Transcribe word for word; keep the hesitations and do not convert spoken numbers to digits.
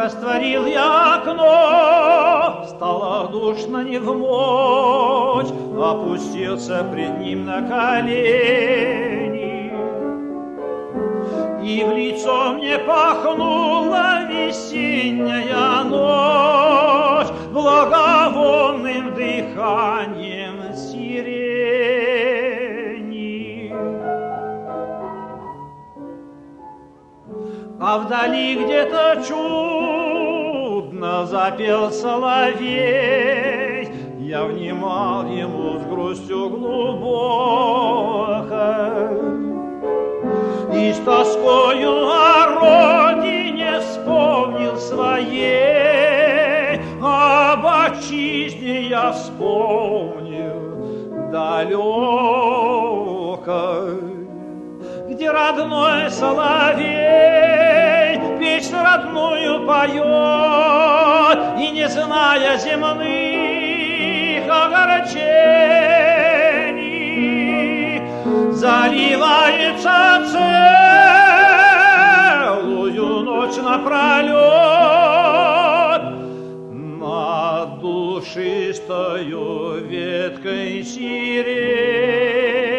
Растворил я окно, стало душно невмочь, опустился пред ним на колени. И в лицо мне пахнула весенняя ночь благовонным дыханием сирени. А вдали где-то чудно запел соловей, я внимал ему с грустью глубокой. И с тоскою о родине вспомнил своей, об отчизне я вспомнил далекой, где родной соловей песнь родную поет, и не зная земных огорчений, заливается целую ночь напролет над душистою веткой сирени.